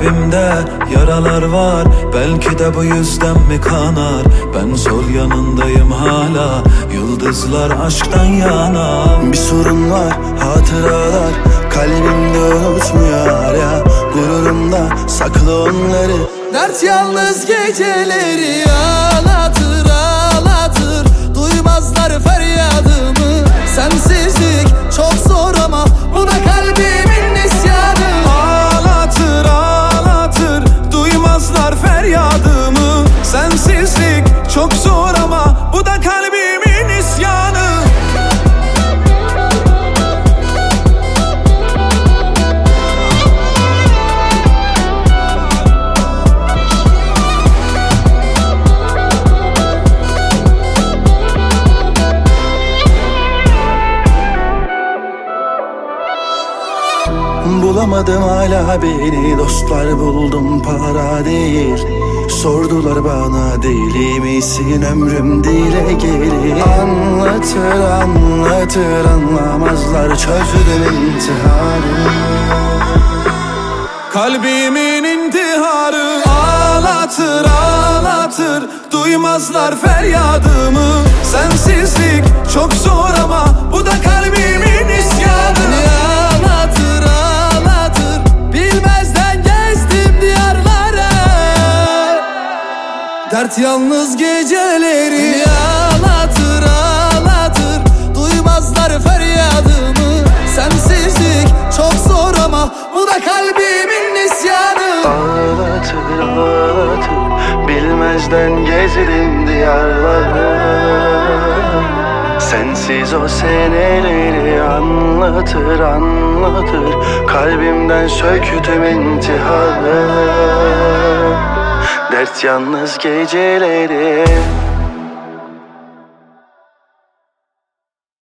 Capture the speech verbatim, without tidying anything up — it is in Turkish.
Kalbimde yaralar var, belki de bu yüzden mi kanar? Ben sol yanındayım hala, yıldızlar aşktan yana. Bir sorun var, hatıralar kalbimde unutmuyor ya. Gururumda saklı onları. Dert yalnız geceleri ağlatır ağlatır. Duymazlar feryadımı. Sensizlik çok zor ama bu da kalbimin isyanı. Ağlatır ağlatır, duymazlar feryadımı. Sensizlik çok zor ama bu da kalbimin isyanı. Bulamadım hala beni, dostlar buldum para değil. Sordular bana deli misin, ömrüm dile gelir. Anlatır anlatır anlamazlar, çözdüm intiharı. Kalbimin intiharı ağlatır ağlatır, duymazlar feryadımı. Sensizlik çok zor ama bu da kalbimin isyanı. Ağlatır ağlatır, bilmezden gezdim diyarlara. Dert yalnız geceleri ağlatır ağlatır. Duymazlar feryadımı. Sensizlik çok zor ama bu da kalbimin isyanı. Ağlatır ağlatır, bilmezden gezdim diyarları. Sensiz o seneleri anlatır anlatır. Kalbimden söktüm intiharı. Dert yalnız geceleri.